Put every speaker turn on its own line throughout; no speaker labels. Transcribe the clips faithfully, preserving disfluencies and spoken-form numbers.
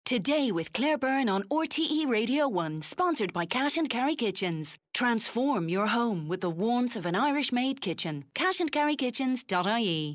Today with Claire Byrne on R T E Radio one, sponsored by Cash and Carry Kitchens. Transform your home with the warmth of an Irish-made kitchen. cash and carry kitchens dot I E.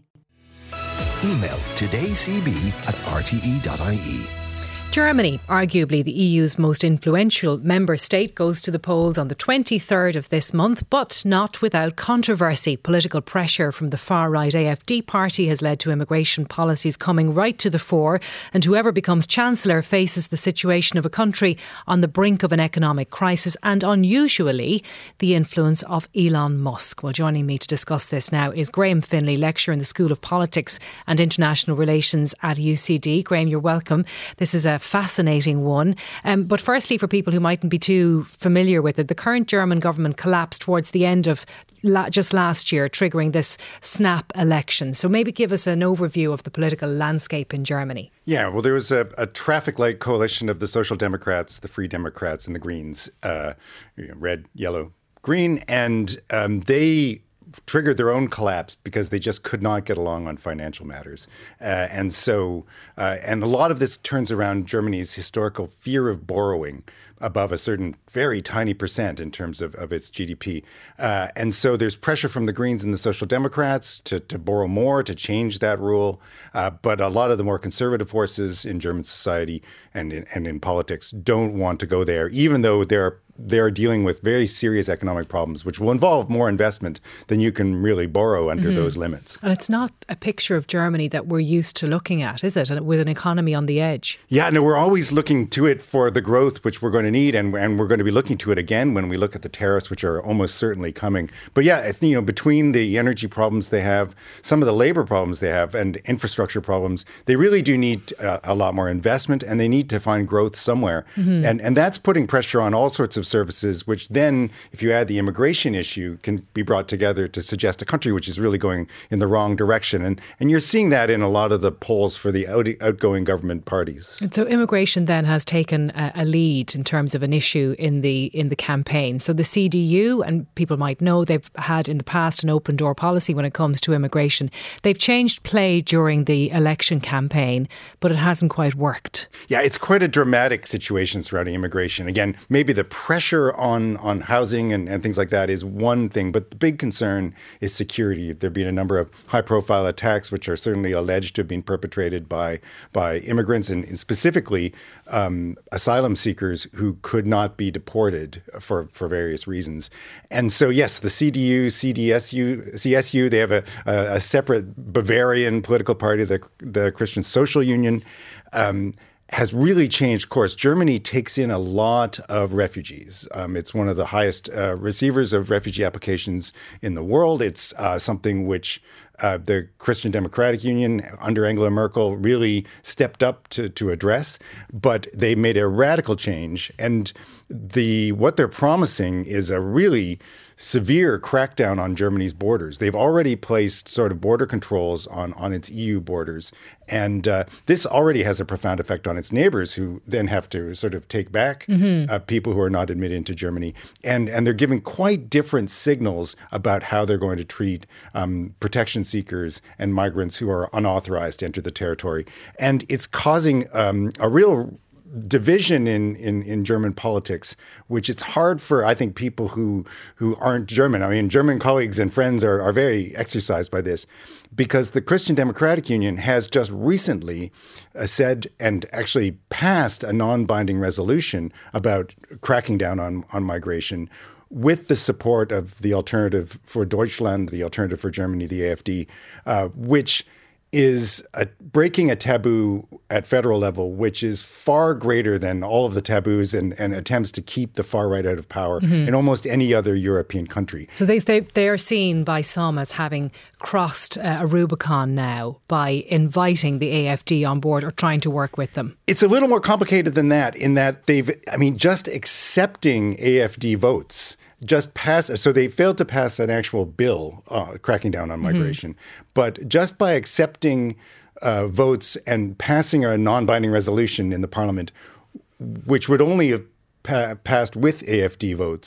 Email todaycb at r t e dot i e.
Germany, arguably the E U's most influential member state, goes to the polls on the twenty-third of this month, but not without controversy. Political pressure from the far-right A F D party has led to immigration policies coming right to the fore, and whoever becomes Chancellor faces the situation of a country on the brink of an economic crisis and, unusually, the influence of Elon Musk. Well, joining me to discuss this now is Graham Finlay, lecturer in the School of Politics and International Relations at U C D. Graham, you're welcome. This is a fascinating one. Um, but firstly, for people who mightn't be too familiar with it, the current German government collapsed towards the end of la- just last year, triggering this snap election. So maybe give us an overview of the political landscape in Germany.
Yeah, well, there was a, a traffic light coalition of the Social Democrats, the Free Democrats and the Greens, uh, you know, red, yellow, green, and um, they triggered their own collapse because they just could not get along on financial matters. Uh, and so, uh, and a lot of this turns around Germany's historical fear of borrowing above a certain very tiny percent in terms of, of its G D P. Uh, and so there's pressure from the Greens and the Social Democrats to, to borrow more, to change that rule. Uh, but a lot of the more conservative forces in German society and in, and in politics don't want to go there, even though they're they're dealing with very serious economic problems, which will involve more investment than you can really borrow under mm-hmm. those limits.
And it's not a picture of Germany that we're used to looking at, is it? With an economy on the edge.
Yeah, no, we're always looking to it for the growth which we're going to need, and, and we're going to be looking to it again when we look at the tariffs, which are almost certainly coming. But yeah, you know, between the energy problems they have, some of the labor problems they have, and infrastructure problems, they really do need uh, a lot more investment, and they need to find growth somewhere. Mm-hmm. And, and that's putting pressure on all sorts of services, which then, if you add the immigration issue, can be brought together to suggest a country which is really going in the wrong direction. And and you're seeing that in a lot of the polls for the out, outgoing government parties.
And so immigration then has taken a, a lead in terms of an issue in the in the campaign. So the C D U, and people might know, they've had in the past an open door policy when it comes to immigration. They've changed play during the election campaign, but it hasn't quite worked.
Yeah, it's quite a dramatic situation surrounding immigration. Again, maybe the pressure on, on housing and, and things like that is one thing, but the big concern is security. There have been a number of high-profile attacks which are certainly alleged to have been perpetrated by by immigrants, and specifically um, asylum seekers who could not be deported for, for various reasons. And so, yes, the C D U, C D S U, C S U, they have a, a, a separate Bavarian political party, the, the Christian Social Union, um, has really changed course. Germany takes in a lot of refugees. Um, it's one of the highest uh, receivers of refugee applications in the world. It's uh, something which uh, the Christian Democratic Union under Angela Merkel really stepped up to, to address. But they made a radical change. And the what they're promising is a really severe crackdown on Germany's borders. They've already placed sort of border controls on, on its E U borders. And uh, this already has a profound effect on its neighbors, who then have to sort of take back mm-hmm. uh, people who are not admitted into Germany. And, and they're giving quite different signals about how they're going to treat um, protection seekers and migrants who are unauthorized to enter the territory. And it's causing um, a real division in, in, in German politics, which it's hard for, I think, people who who aren't German. I mean, German colleagues and friends are, are very exercised by this, because the Christian Democratic Union has just recently uh, said and actually passed a non-binding resolution about cracking down on, on migration, with the support of the Alternative for Deutschland, the Alternative for Germany, the A F D, uh, which is a, breaking a taboo at federal level, which is far greater than all of the taboos and, and attempts to keep the far right out of power mm-hmm. in almost any other European country.
So they they, they are seen by some as having crossed uh, a Rubicon now by inviting the A F D on board or trying to work with them.
It's a little more complicated than that, in that they've, I mean, just accepting A F D votes just pass. So they failed to pass an actual bill uh, cracking down on migration. Mm-hmm. But just by accepting uh, votes and passing a non-binding resolution in the parliament, which would only have pa- passed with A F D votes,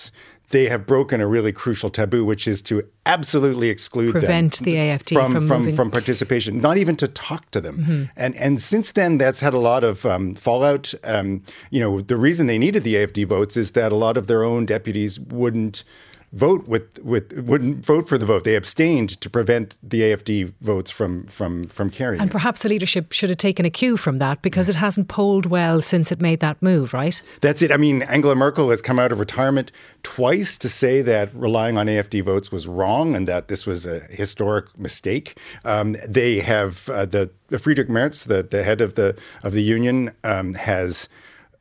they have broken a really crucial taboo, which is to absolutely exclude
Prevent
them
the A F D
from
from
from,
moving.
from participation, not even to talk to them.
Mm-hmm.
And and since then, that's had a lot of um, fallout. Um, you know, the reason they needed the A F D votes is that a lot of their own deputies wouldn't vote with with wouldn't vote for the vote. They abstained to prevent the A F D votes from from from carrying.
And
it.
perhaps the leadership should have taken a cue from that, because it hasn't polled well since it made that move, right?
That's it. I mean, Angela Merkel has come out of retirement twice to say that relying on A F D votes was wrong and that this was a historic mistake. Um, they have uh, the, the Friedrich Merz, the, the head of the of the union, um, has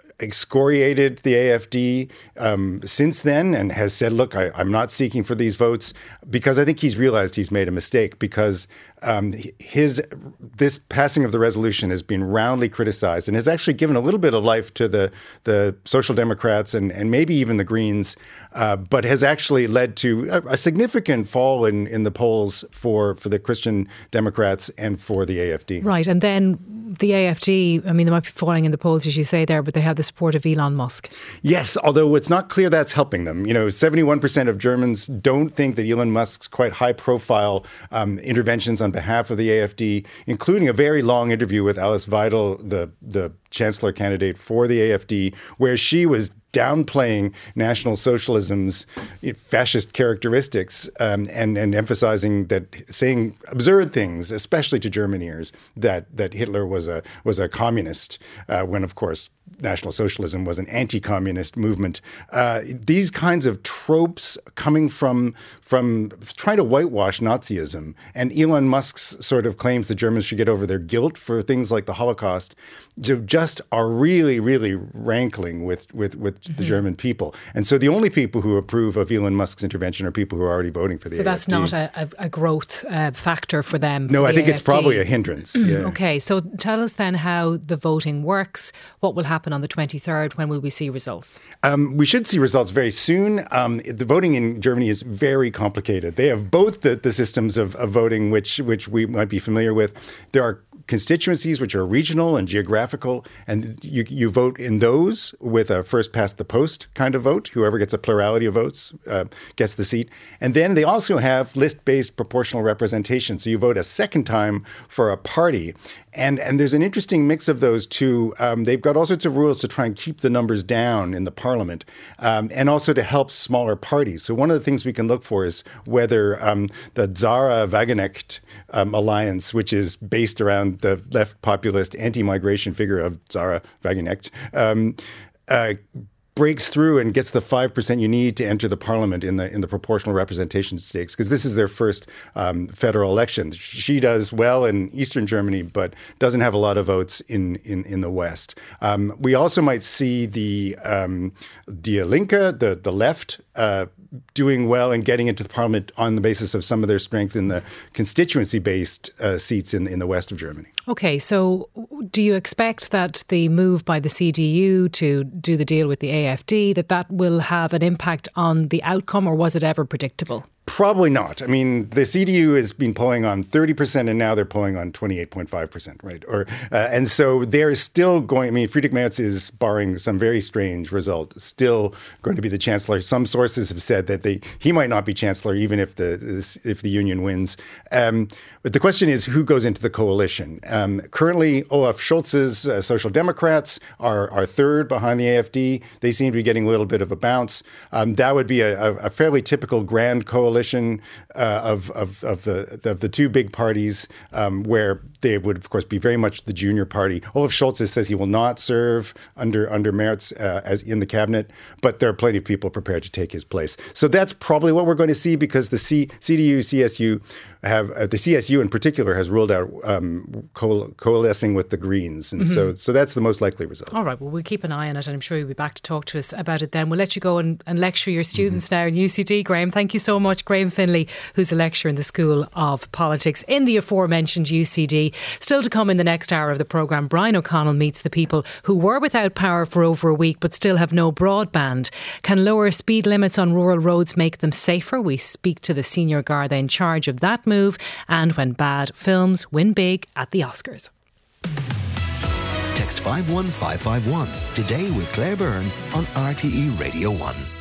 excoriated the A F D um, since then and has said, look, I, I'm not seeking for these votes, because I think he's realized he's made a mistake, because um, his this passing of the resolution has been roundly criticized and has actually given a little bit of life to the, the Social Democrats and, and maybe even the Greens, uh, but has actually led to a, a significant fall in, in the polls for, for the Christian Democrats and for the A F D.
Right. And then the A F D, I mean, they might be falling in the polls, as you say there, but they have the support of Elon Musk.
Yes, although it's not clear that's helping them. You know, seventy-one percent of Germans don't think that Elon Musk's quite high-profile um, interventions on behalf of the A F D, including a very long interview with Alice Weidel, the, the chancellor candidate for the A F D, where she was downplaying National Socialism's fascist characteristics um, and, and emphasizing that, saying absurd things, especially to German ears, that that Hitler was a was a communist, uh, when of course National Socialism was an anti-communist movement. Uh, these kinds of tropes coming from from trying to whitewash Nazism, and Elon Musk's sort of claims that Germans should get over their guilt for things like the Holocaust, just are really, really rankling with with, with mm-hmm. the German people. And so the only people who approve of Elon Musk's intervention are people who are already voting for the
so
A F D.
So that's not a, a growth uh, factor for them?
No,
for
I think
A F D.
It's probably a hindrance. Yeah.
Okay, so tell us then how the voting works. What will happen on the twenty-third? When will we see results? Um,
we should see results very soon. Um, the voting in Germany is very complicated. They have both the, the systems of, of voting, which which we might be familiar with. There are constituencies which are regional and geographical, and you you vote in those with a first past the post kind of vote. Whoever gets a plurality of votes uh, gets the seat. And then they also have list-based proportional representation. So you vote a second time for a party. And and there's an interesting mix of those two. Um, they've got all sorts of rules to try and keep the numbers down in the parliament, um, and also to help smaller parties. So one of the things we can look for is whether um, the Zara-Wagenknecht um, alliance, which is based around the left populist anti-migration figure of Zara Wagenknecht, um, uh, breaks through and gets the five percent you need to enter the parliament in the in the proportional representation stakes, because this is their first um, federal election. She does well in Eastern Germany, but doesn't have a lot of votes in in, in the West. Um, we also might see the um, Die Linke, the, the left, uh, doing well and getting into the parliament on the basis of some of their strength in the constituency-based uh, seats in, in the west of Germany.
Okay, so do you expect that the move by the C D U to do the deal with the A F D, that that will have an impact on the outcome, or was it ever predictable?
Probably not. I mean, the C D U has been polling on thirty percent and now they're polling on twenty-eight point five percent, right? Or uh, and so they're still going, I mean, Friedrich Merz is, barring some very strange result, still going to be the chancellor. Some sources have said that they he might not be chancellor even if the if the union wins. Um, but the question is, who goes into the coalition? Um, currently, Olaf Scholz's uh, Social Democrats are, are third behind the A F D. They seem to be getting a little bit of a bounce. Um, that would be a, a fairly typical grand coalition uh, of, of, of, the, of the two big parties, um, where they would, of course, be very much the junior party. Olaf Scholz says he will not serve under under Merz uh, as in the cabinet, but there are plenty of people prepared to take his place. So that's probably what we're going to see, because the C, CDU, C S U have uh, the C S U in particular has ruled out um, co- coalescing with the Greens, and mm-hmm. so so that's the most likely result.
All right, well, we'll keep an eye on it, and I'm sure you'll be back to talk to us about it then. We'll let you go and, and lecture your students mm-hmm. now in U C D, Graham. Thank you so much, Graham Finlay, who's a lecturer in the School of Politics in the aforementioned U C D. Still to come in the next hour of the programme, Brian O'Connell meets the people who were without power for over a week but still have no broadband. Can lower speed limits on rural roads make them safer? We speak to the senior Garda in charge of that move, and when bad films win big at the Oscars.
Text five one five five one today with Claire Byrne on R T E Radio one.